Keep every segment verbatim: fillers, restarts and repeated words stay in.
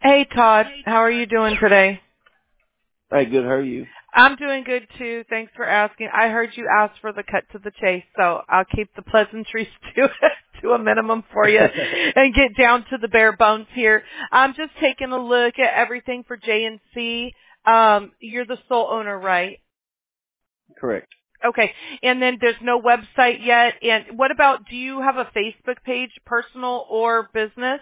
Hey, Todd. How are you doing today? Hey, good. How are you? I'm doing good, too. Thanks for asking. I heard you ask for the cut to the chase, so I'll keep the pleasantries to to a minimum for you and get down to the bare bones here. I'm just taking a look at everything for J and C. Um, you're the sole owner, right? Correct. Okay. And then there's no website yet. And what about, do you have a Facebook page, personal or business?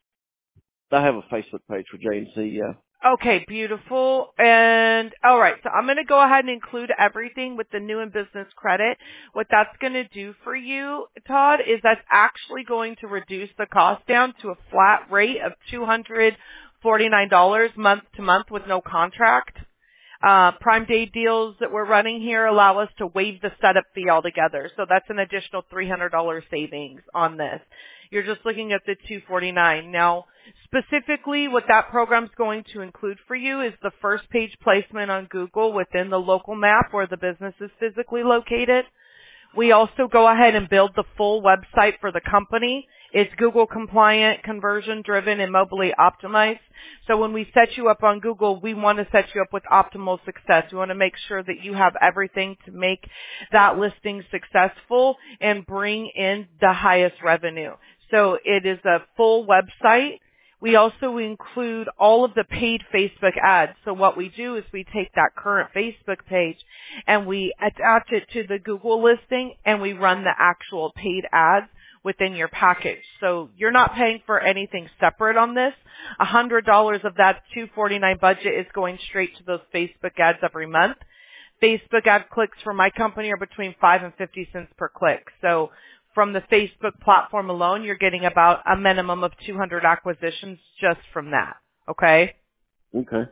I have a Facebook page for J and C, yeah. Okay, beautiful. And all right, so I'm going to go ahead and include everything with the new and business credit. What that's going to do for you, Todd, is that's actually going to reduce the cost down to a flat rate of two hundred forty-nine dollars month to month with no contract. Uh, Prime Day deals that we're running here allow us to waive the setup fee altogether. So that's an additional three hundred dollars savings on this. You're just looking at the two hundred forty-nine dollars. Now, specifically what that program's going to include for you is the first page placement on Google within the local map where the business is physically located. We also go ahead and build the full website for the company. It's Google compliant, conversion driven, and mobily optimized. So when we set you up on Google, we want to set you up with optimal success. We want to make sure that you have everything to make that listing successful and bring in the highest revenue. So it is a full website. We also include all of the paid Facebook ads. So what we do is we take that current Facebook page and we attach it to the Google listing and we run the actual paid ads within your package. So you're not paying for anything separate on this. one hundred dollars of that two hundred forty-nine dollars budget is going straight to those Facebook ads every month. Facebook ad clicks for my company are between five and fifty cents per click. So from the Facebook platform alone, you're getting about a minimum of two hundred acquisitions just from that. Okay? Okay.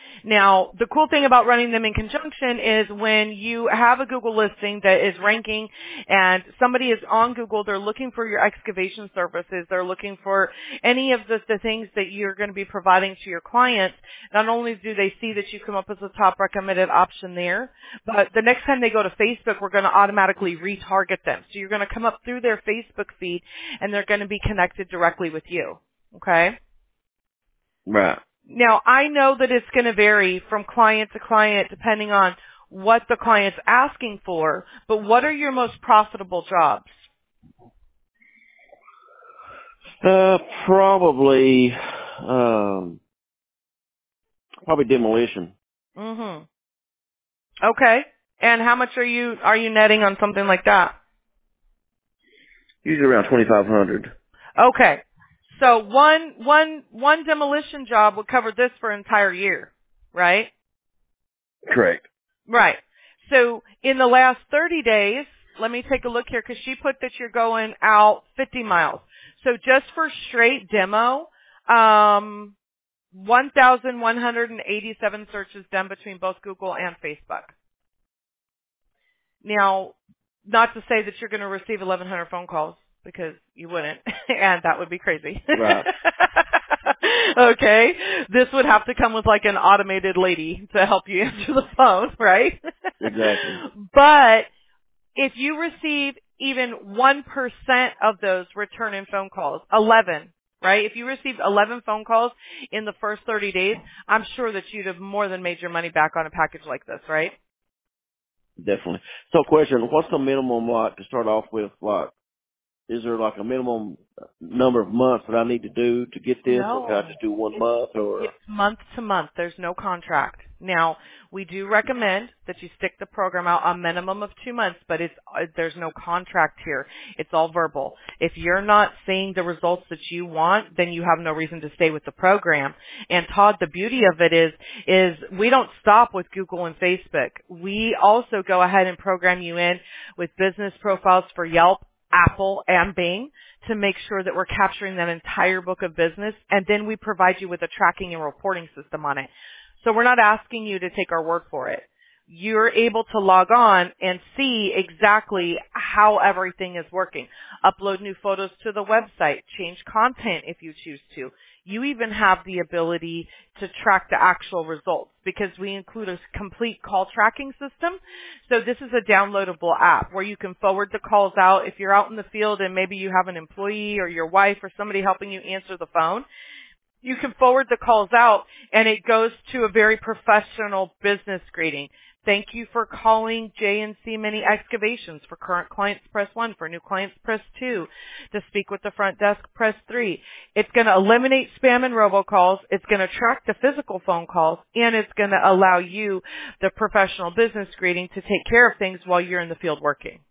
Now, the cool thing about running them in conjunction is when you have a Google listing that is ranking and somebody is on Google, they're looking for your excavation services, they're looking for any of the, the things that you're going to be providing to your clients. Not only do they see that you come up as a top recommended option there, but the next time they go to Facebook, we're going to automatically retarget them. So you're going to come up through their Facebook feed and they're going to be connected directly with you. Okay? Right. Now, I know that it's going to vary from client to client depending on what the client's asking for, but what are your most profitable jobs? Uh, probably, um, probably demolition. Mhm. Okay. And how much are you are you netting on something like that? Usually around twenty-five hundred. Okay. So one one one demolition job would cover this for an entire year, right? Correct. Right. So in the last thirty days, let me take a look here because she put that you're going out fifty miles. So just for straight demo, um, one thousand one hundred eighty-seven searches done between both Google and Facebook. Now, not to say that you're going to receive eleven hundred phone calls because you wouldn't, and that would be crazy. Right. Okay. This would have to come with like an automated lady to help you answer the phone, right? Exactly. But if you receive even one percent of those return in phone calls, eleven, right? If you received eleven phone calls in the first thirty days, I'm sure that you'd have more than made your money back on a package like this, right? Definitely. So question, what's the minimum, like, to start off with, like, is there like a minimum number of months that I need to do to get this, or can I No. just do one It's, month, or? it's month to month. There's no contract. Now, we do recommend that you stick the program out a minimum of two months, but it's uh, there's no contract here. It's all verbal. If you're not seeing the results that you want, then you have no reason to stay with the program. And Todd, the beauty of it is, is we don't stop with Google and Facebook. We also go ahead and program you in with business profiles for Yelp, Apple, and Bing to make sure that we're capturing that entire book of business, and then we provide you with a tracking and reporting system on it. So we're not asking you to take our word for it. You're able to log on and see exactly how everything is working. Upload new photos to the website, change content if you choose to. You even have the ability to track the actual results because we include a complete call tracking system. So this is a downloadable app where you can forward the calls out. If you're out in the field and maybe you have an employee or your wife or somebody helping you answer the phone, You can forward the calls out, and it goes to a very professional business greeting. Thank you for calling J and C Mini Excavations. For current clients, press one. For new clients, press two. To speak with the front desk, press three. It's going to eliminate spam and robocalls. It's going to track the physical phone calls, and it's going to allow you, the professional business greeting, to take care of things while you're in the field working.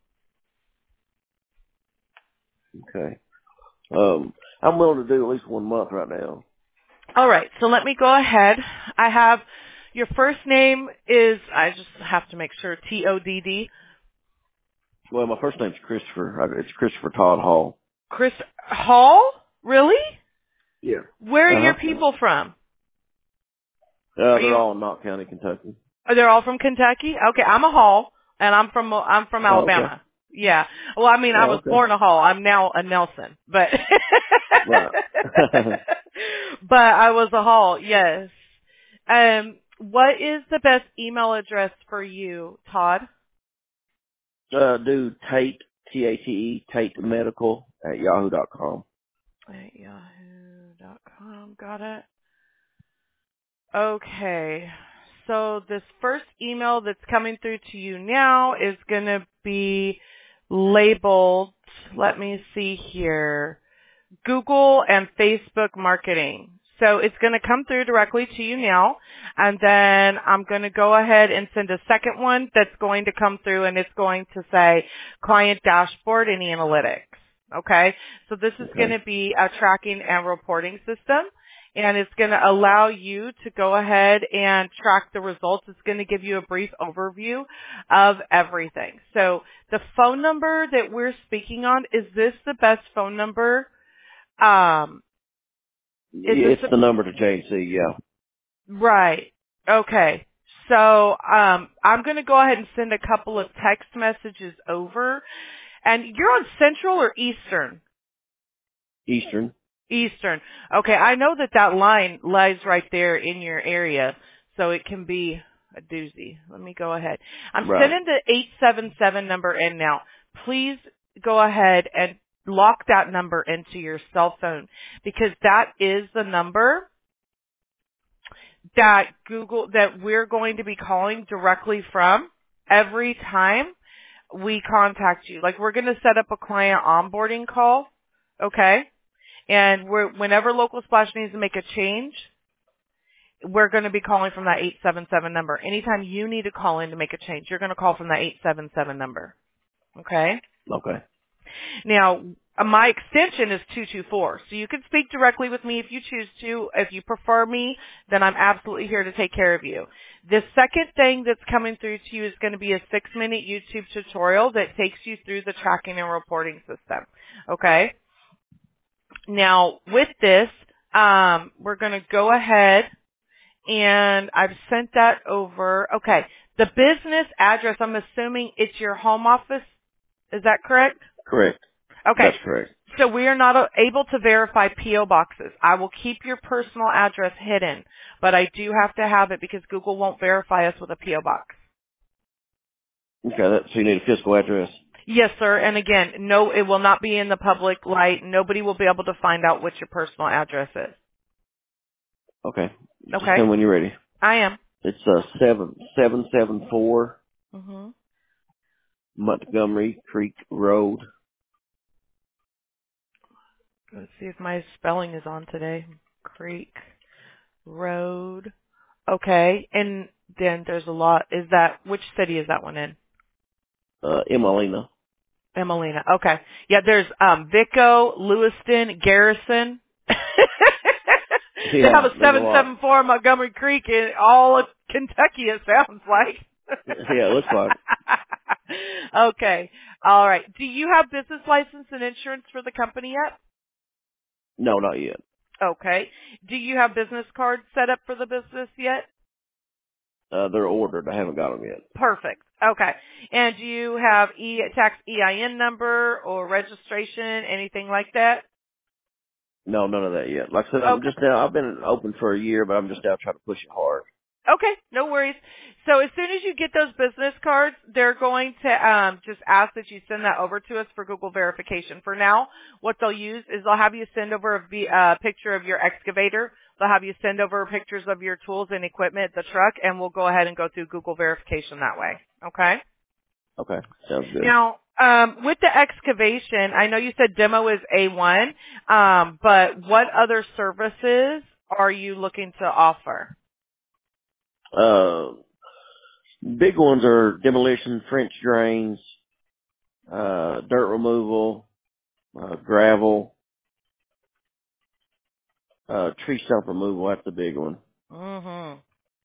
Okay. Um, I'm willing to do at least one month right now. All right, so let me go ahead. I have your first name is, I just have to make sure, T O D D. Well, my first name's Christopher. It's Christopher Todd Hall. Chris Hall? Really? Yeah. Where are Uh-huh. your people from? Uh, Are they're you, all in Knott County, Kentucky. are they all from Kentucky? Okay, I'm a Hall, and I'm from I'm from Oh, Alabama. okay. Yeah. Well, I mean, I Oh, was okay. born a Hall. I'm now a Nelson, but Right. but I was a Hall. Yes. Um, what is the best email address for you, Todd? uh, do Tate, T A T E, Tate Medical at yahoo dot com. At yahoo dot com. Got it. Okay. So this first email that's coming through to you now is going to be labeled, let me see here, Google and Facebook marketing. So it's going to come through directly to you now, and then I'm going to go ahead and send a second one that's going to come through, and it's going to say Client Dashboard and Analytics. Okay? So this is Okay. going to be a tracking and reporting system, and it's going to allow you to go ahead and track the results. It's going to give you a brief overview of everything. So the phone number that we're speaking on, is this the best phone number? Um, is It's this the number to J and C, yeah. Right. Okay. So um, I'm going to go ahead and send a couple of text messages over. And you're on Central or Eastern? Eastern. Eastern. Okay. I know that that line lies right there in your area, so it can be a doozy. Let me go ahead. I'm Right. sending the eight seven seven number in now. Please go ahead and lock that number into your cell phone, because that is the number that Google, that we're going to be calling directly from every time we contact you. Like, we're going to set up a client onboarding call, okay? And we're, whenever Local Splash needs to make a change, we're going to be calling from that eight seven seven number. Anytime you need to call in to make a change, you're going to call from that eight seven seven number, okay? Okay. Now, uh, my extension is two two four, so you can speak directly with me if you choose to. If you prefer me, then I'm absolutely here to take care of you. The second thing that's coming through to you is going to be a six-minute YouTube tutorial that takes you through the tracking and reporting system, okay? Now, with this, um, we're going to go ahead, and I've sent that over. Okay, the business address, I'm assuming it's your home office. Is that correct? Correct. Okay. That's correct. So we are not able to verify P O boxes. I will keep your personal address hidden, but I do have to have it because Google won't verify us with a P O box. Okay, that, so you need a physical address. Yes, sir. And again, no, it will not be in the public light. Nobody will be able to find out what your personal address is. Okay. Just Okay. tell me when you're ready. I am. It's uh seven seven seven four Mm-hmm. Montgomery Creek Road. Let's see if my spelling is on today. Creek Road. Okay. And then there's a lot. Is that, which city is that one in? Uh Emelina. Emelina. Okay. Yeah, there's um Vico, Lewiston, Garrison. They Yeah, have a there's a seven lot. seven four Montgomery Creek in all of Kentucky, it sounds like. Yeah, it looks like. Okay. All right. Do you have business license and insurance for the company yet? No, not yet. Okay. Do you have business cards set up for the business yet? Uh they're ordered. I haven't got them yet. Perfect. Okay. And do you have e tax E I N number or registration, anything like that? No, none of that yet. Like I said, I'm Okay. just now, I've been open for a year, but I'm just now trying to push it hard. Okay, no worries. So as soon as you get those business cards, they're going to um, just ask that you send that over to us for Google verification. For now, what they'll use is they'll have you send over a v- uh, picture of your excavator. They'll have you send over pictures of your tools and equipment, the truck, and we'll go ahead and go through Google verification that way. Okay? Okay, sounds good. Now, um, with the excavation, I know you said demo is A one, um, but what other services are you looking to offer? Uh, big ones are demolition, French drains, uh, dirt removal, uh, gravel, uh, tree stump removal. That's the big one. Mm-hmm.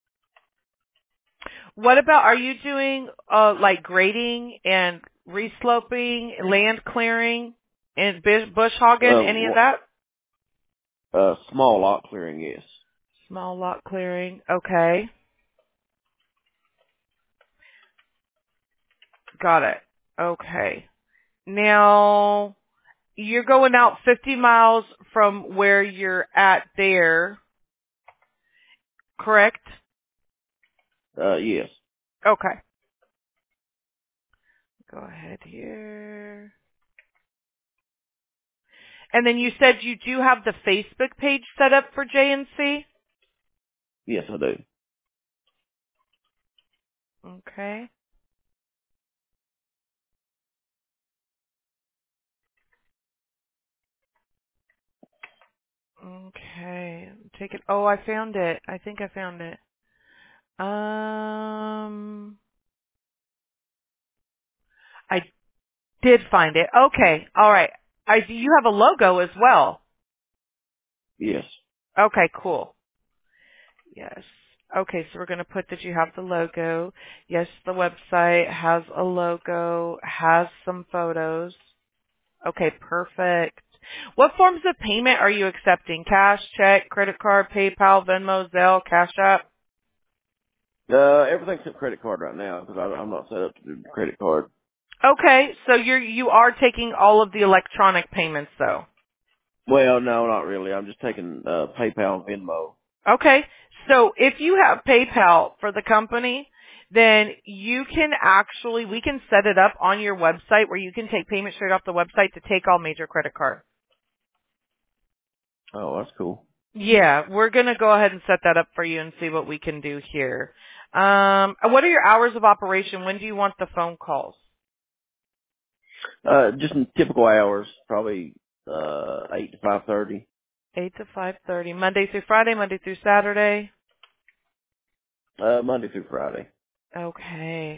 What about, are you doing, uh, like grading and resloping, land clearing, and bush, bush hogging, Uh, any of wha- that? uh, small lot clearing, yes. Small lot clearing. Okay. Got it. Okay. Now, you're going out fifty miles from where you're at there, correct? Uh, yes. Okay. Go ahead here. And then you said you do have the Facebook page set up for J N C? Yes, I do. Okay. Okay. Take it. Oh, I found it. I think I found it. Um, I did find it. Okay. All right. I do. You have a logo as well. Yes. Okay. Cool. Yes. Okay. So we're going to put that you have the logo. Yes, the website has a logo, has some photos. Okay. Perfect. What forms of payment are you accepting? Cash, check, credit card, PayPal, Venmo, Zelle, Cash App? Uh, everything's a credit card right now because I'm not set up to do credit card. Okay, so you're you are taking all of the electronic payments though. Well, no, not really. I'm just taking uh, PayPal and Venmo. Okay, so if you have PayPal for the company, then you can actually we can set it up on your website where you can take payment straight off the website to take all major credit cards. Oh, that's cool. Yeah, we're gonna go ahead and set that up for you and see what we can do here. Um, what are your hours of operation? When do you want the phone calls? Uh, just in typical hours, probably uh eight to five thirty. Eight to five thirty, Monday through Friday, Monday through Saturday. Uh, Monday through Friday. Okay.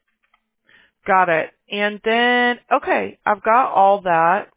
Got it. And then, okay, I've got all that.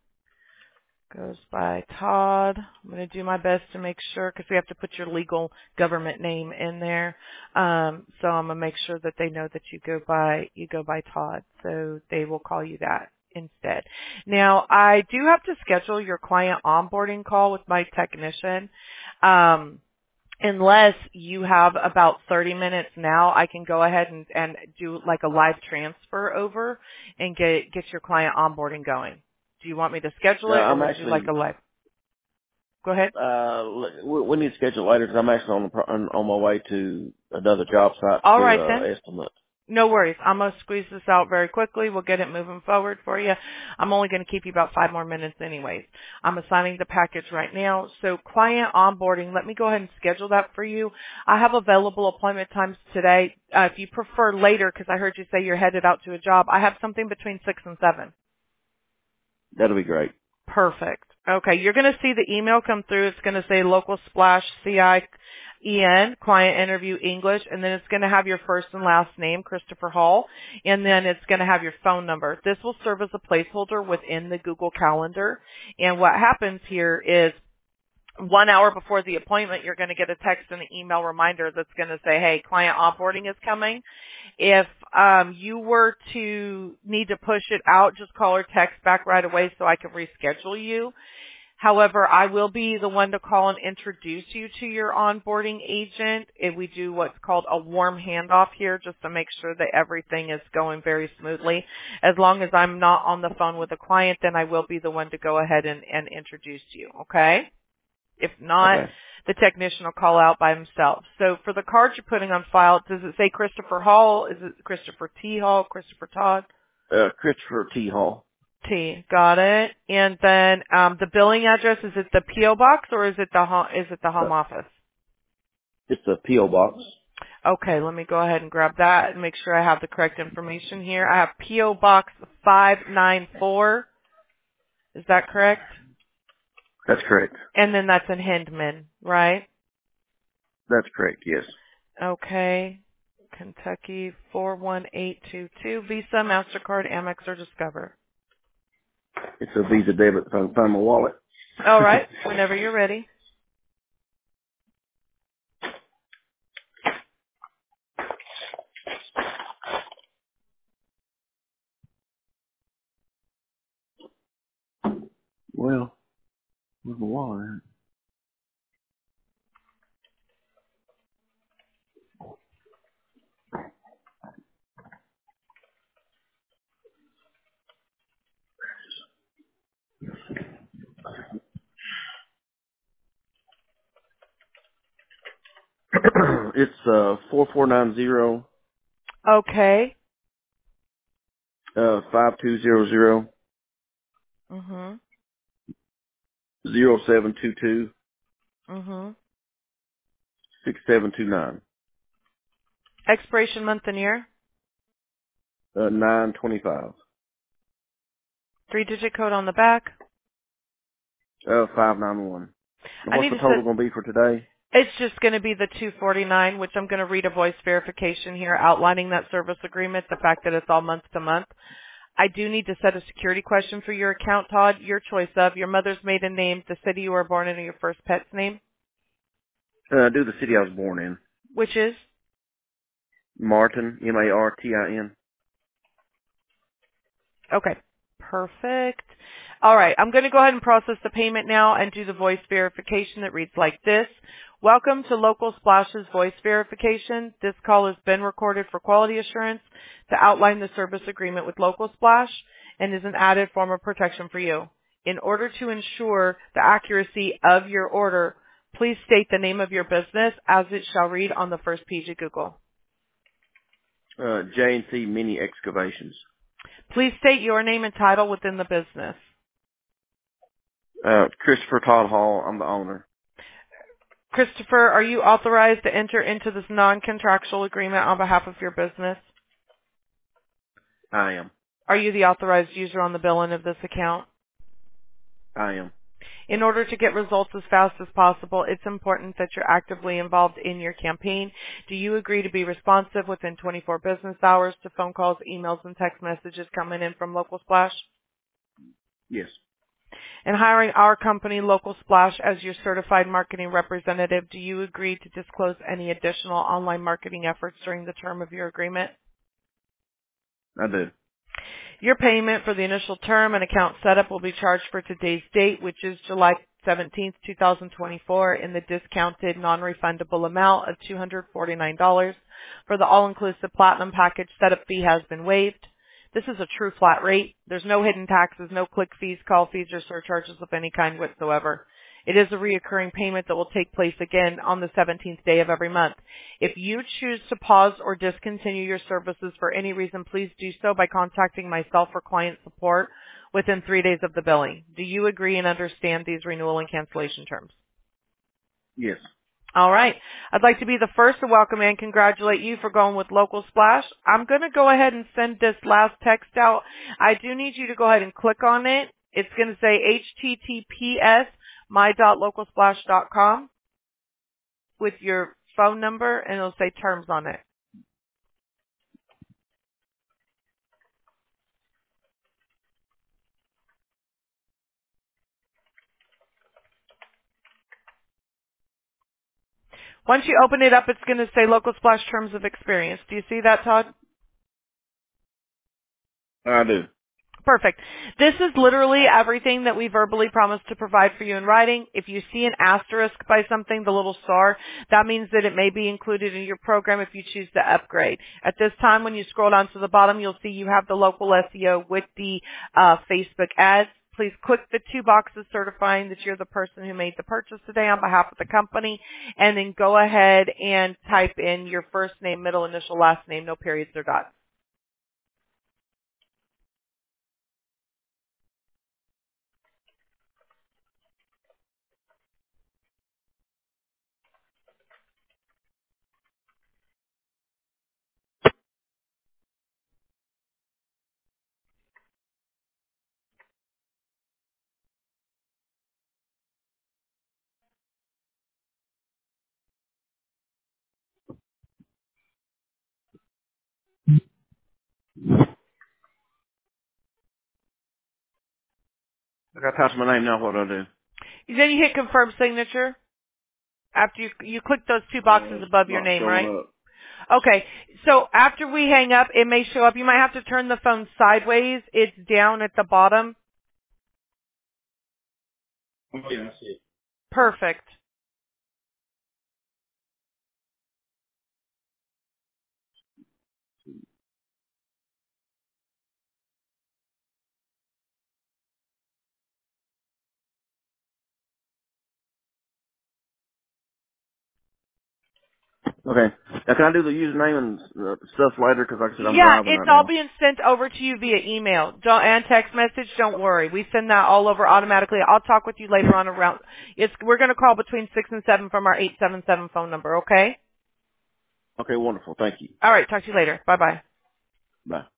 Goes by Todd. I'm going to do my best to make sure, because we have to put your legal government name in there. Um, so I'm going to make sure that they know that you go by, you go by Todd. So they will call you that instead. Now, I do have to schedule your client onboarding call with my technician. Um, Unless you have about thirty minutes now, I can go ahead and, and do like a live transfer over and get get your client onboarding going. Do you want me to schedule No, it or I'm would you like actually a live? Go ahead. uh we, we need to schedule later because I'm actually on the pro- on, on my way to another job site All to do right a then. estimate. No worries. I'm going to squeeze this out very quickly. We'll get it moving forward for you. I'm only going to keep you about five more minutes anyways. I'm assigning the package right now. So client onboarding, let me go ahead and schedule that for you. I have available appointment times today. Uh, if you prefer later, because I heard you say you're headed out to a job, I have something between six and seven. That'll be great. Perfect. Okay, you're going to see the email come through. It's going to say local splash C I E N, client interview English, and then it's going to have your first and last name, Christopher Hall, and then it's going to have your phone number. This will serve as a placeholder within the Google Calendar. And what happens here is one hour before the appointment, you're going to get a text and an email reminder that's going to say, hey, client onboarding is coming. If um, you were to need to push it out, just call or text back right away so I can reschedule you. However, I will be the one to call and introduce you to your onboarding agent. If we do what's called a warm handoff here just to make sure that everything is going very smoothly. As long as I'm not on the phone with a client, then I will be the one to go ahead and, and introduce you, okay? If not, Okay. the technician will call out by himself. So for the card you're putting on file, does it say Christopher Hall? Is it Christopher T. Hall? Christopher Todd? Uh, Christopher T. Hall. T. Got it. And then um, the billing address, is it the P O box or is it the home, is it the home Uh, office? it's a P O box. Okay, let me go ahead and grab that and make sure I have the correct information here. I have P O Box five nine four. Is that correct? That's correct. And then that's in Hindman, right? That's correct, yes. Okay. Kentucky four one eight two two. Visa, MasterCard, Amex, or Discover. It's a Visa debit if I can find my wallet. All right. Whenever you're ready. Well, where's my wallet at? It's uh four four nine zero Okay. uh five two zero zero Mhm. zero seven two two Mhm. six seven two nine. Expiration month and year. Uh nine twenty five. Three-digit code on the back. Uh five nine one. I What's need the to total set. gonna be for today? It's just going to be the two forty-nine, which I'm going to read a voice verification here outlining that service agreement, the fact that it's all month to month. I do need to set a security question for your account, Todd. Your choice of your mother's maiden name, the city you were born in, or your first pet's name, Uh do the city I was born in. which is? Martin, M A R T I N. Okay. Perfect. All right. I'm going to go ahead and process the payment now and do the voice verification that reads like this. Welcome to Local Splash's voice verification. This call has been recorded for quality assurance to outline the service agreement with Local Splash and is an added form of protection for you. In order to ensure the accuracy of your order, please state the name of your business as it shall read on the first page of Google. Uh J and C Mini Excavations. Please state your name and title within the business. Uh Christopher Todd Hall, I'm the owner. Christopher, are you authorized to enter into this non-contractual agreement on behalf of your business? I am. Are you the authorized user on the billing of this account? I am. In order to get results as fast as possible, it's important that you're actively involved in your campaign. Do you agree to be responsive within twenty-four business hours to phone calls, emails, and text messages coming in from Local Splash? Yes. And hiring our company, Local Splash, as your certified marketing representative, do you agree to disclose any additional online marketing efforts during the term of your agreement? I do. Your payment for the initial term and account setup will be charged for today's date, which is July seventeenth, two thousand twenty-four, in the discounted non-refundable amount of two hundred forty-nine dollars. For the all-inclusive Platinum package, setup fee has been waived. This is a true flat rate. There's no hidden taxes, no click fees, call fees, or surcharges of any kind whatsoever. It is a reoccurring payment that will take place again on the seventeenth day of every month. If you choose to pause or discontinue your services for any reason, please do so by contacting myself or client support within three days of the billing. Do you agree and understand these renewal and cancellation terms? Yes. All right. I'd like to be the first to welcome and congratulate you for going with Local Splash. I'm going to go ahead and send this last text out. I do need you to go ahead and click on it. It's going to say H T T P S my dot local splash dot com with your phone number, and it'll say terms on it. Once you open it up, it's going to say Local Splash Terms of Experience. Do you see that, Todd? I do. Perfect. This is literally everything that we verbally promised to provide for you in writing. If you see an asterisk by something, the little star, that means that it may be included in your program if you choose to upgrade. At this time, when you scroll down to the bottom, you'll see you have the local S E O with the uh, Facebook ads. please click the two boxes certifying that you're the person who made the purchase today on behalf of the company, and then go ahead and type in your first name, middle initial, last name, no periods or dots. I got to touch my name now. What do I do? Then you hit confirm signature after you you click those two boxes Uh, it's above your not name, right? showing up. Okay. So after we hang up, it may show up. You might have to turn the phone sideways. It's down at the bottom. Oh, yeah, I see it. Perfect. Okay. Now, can I do the username and uh, stuff later? Because like I said, I'm Yeah, driving it's right all now. being sent over to you via email don't, and text message. Don't worry. We send that all over automatically. I'll talk with you later on around. It's, we're going to call between six and seven from our eight seven seven phone number, okay? Okay, wonderful. Thank you. All right. Talk to you later. Bye-bye. Bye.